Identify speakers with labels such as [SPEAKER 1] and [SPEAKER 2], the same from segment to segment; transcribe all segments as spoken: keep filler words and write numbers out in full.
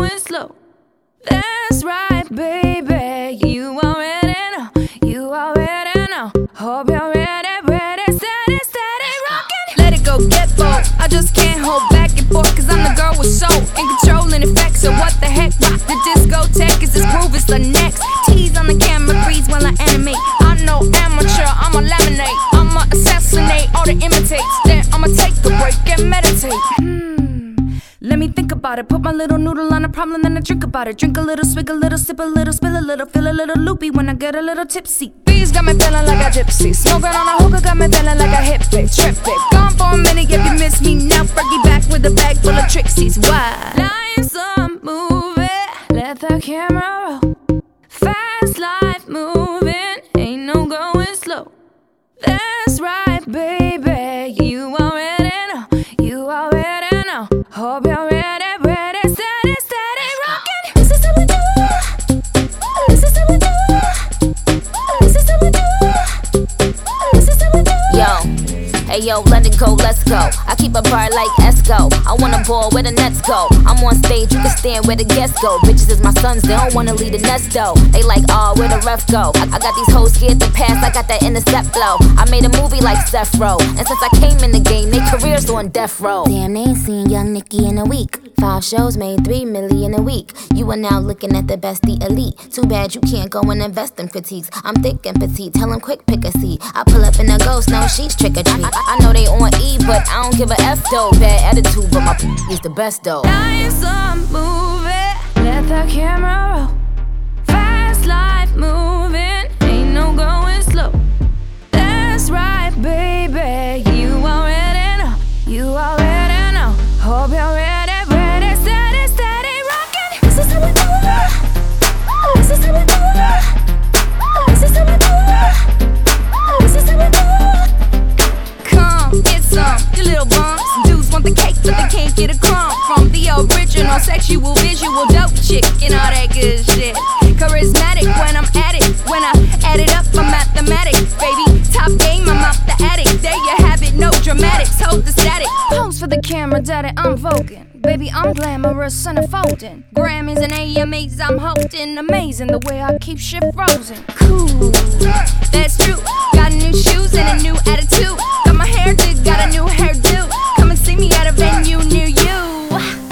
[SPEAKER 1] going slow. That's right, baby. You already know. You already know. Hope you're ready, ready, steady, steady, rockin'. Let it go, get bold. I just can't hold back and forth, cause I'm the girl with soul and controlling effects. So what the heck? Rock the discotheque, is this groove is the next. Tease on the camera, freeze while I animate. I know amateur, I'ma laminate. I'ma assassinate all the imitates. Then I'ma take a break and meditate. Hmm, let me think about it. Put my little noodle on a problem, then I drink about it. Drink a little, swig a little, sip a little, spill a little, feel a little loopy when I get a little tipsy. Bees got me feeling like a gypsy. Smoking on a hookah got me feeling like a hippie. Trippy, gone for a minute if you miss me now. Fergie back with a bag full of tricksies. Why? Life's a movie, let the camera roll. Fast life moving, ain't no going slow. That's right, baby. You already know. You already know. Hope you're ready, ready, steady, steady, rockin'. This is how we do. This is how we do. This is how we do. This is how we do. Yo, hey yo, London go, let's go. I keep a bar like Esco. I wanna ball where the nets go. I'm on stage, you can stand where the guests go. Bitches is my sons, they don't wanna leave the nest though. They like, oh, where the ref go? I, I got these hoes scared to pass, I got that intercept flow. I made a movie like Seth Row, and since I came in the game, they careers on death row. Damn, they ain't seen Young Nicki in a week. Five shows made three million a week. You are now looking at the best, the elite. Too bad you can't go and invest in critiques. I'm thick and petite, tell them quick pick a seat. I pull up in a ghost, no she's trick or treat. I, I know they on E, but I don't give a F though. Bad attitude, but my is the best though. Life's a movie, let the camera roll. Fast life moving, ain't no going slow. That's right, baby. You already know. You already know. Hope you're ready, ready, steady, steady, rockin'. This is how we do it. This is how we do it. This is how we do it. This is how we do it. Come, get some, you little bums. Dudes want the cake, but they can't get a crumb from the original sexual, visual, dope chick and all that good shit. Charismatic when I'm at it. When I add it up, I'm mathematics, baby. Top game, I'm out the attic. There you have it, no dramatics, hold the static. Pose for the camera, daddy, I'm voguing. Baby, I'm glamorous and unfolding. Grammys and A M As, I'm holding. Amazing the way I keep shit frozen. Cool, that's true. Got new shoes and a new attitude. Got my hair did, got a new hairdo. Come and see me at a venue near you.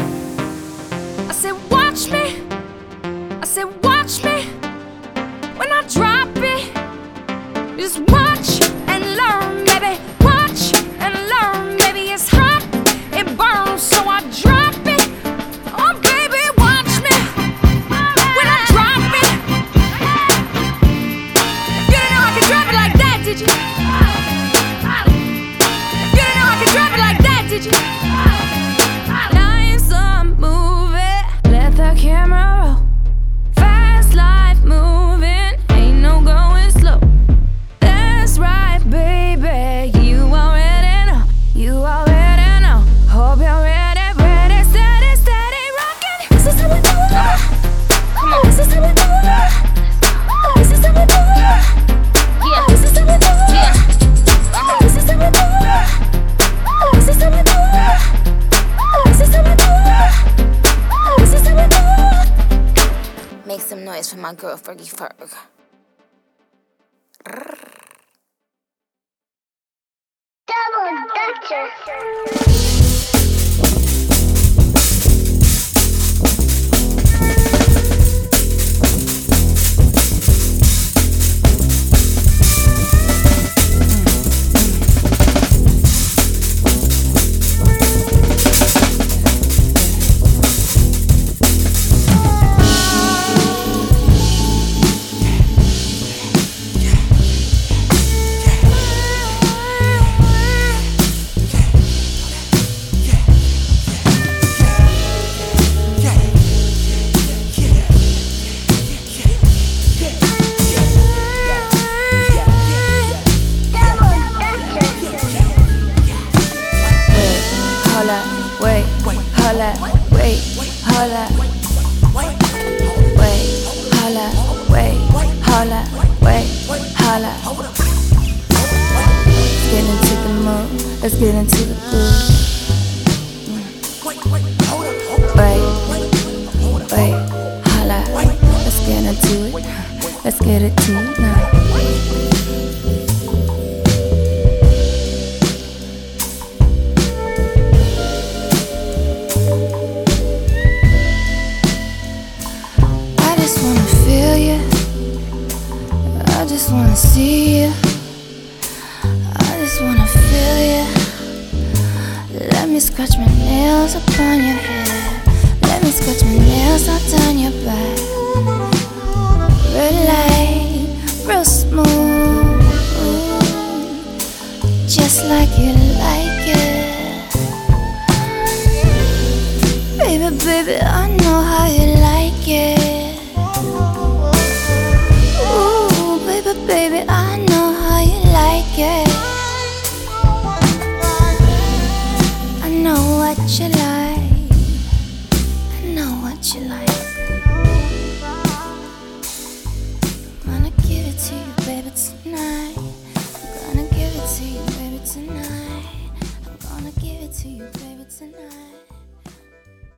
[SPEAKER 1] I said, watch me. I said, watch me. When I drop it, just watch and learn, baby. Watch and learn, baby. It's hot, it burns, so I drop it. Oh, baby, watch me. When I drop it, you didn't know I could drop it like that, did you? You didn't know I could drop it like that, did you? Life's a movie, let the camera roll. Fast life moving, ain't no going slow. That's right, baby. You already know. You already know. Hope you're ready, ready, steady, steady, rockin'. This is how we do it. Come on. This is how we do it. This is how we do it. Yeah. This is how we do it. Yeah. Uh-huh. This is how we do it. This is how we do it. This is how we do it. This is how we do it. Make some noise for my girl Fergie Ferg. Double Dutcher. Let's get into the groove. Wait, let's get it tonight. I just wanna feel you, I just wanna see you, I just wanna feel you. Let me scratch my nails upon your hair, let me scratch my nails all down your back. Red light, real smooth, just like you like it. Baby, baby, I know how you like it. Ooh, baby, baby, I know how you like it. I know what you like, I know what you like. I'm gonna give it to you, baby, tonight. I'm gonna give it to you, baby, tonight. I'm gonna give it to you, baby, tonight.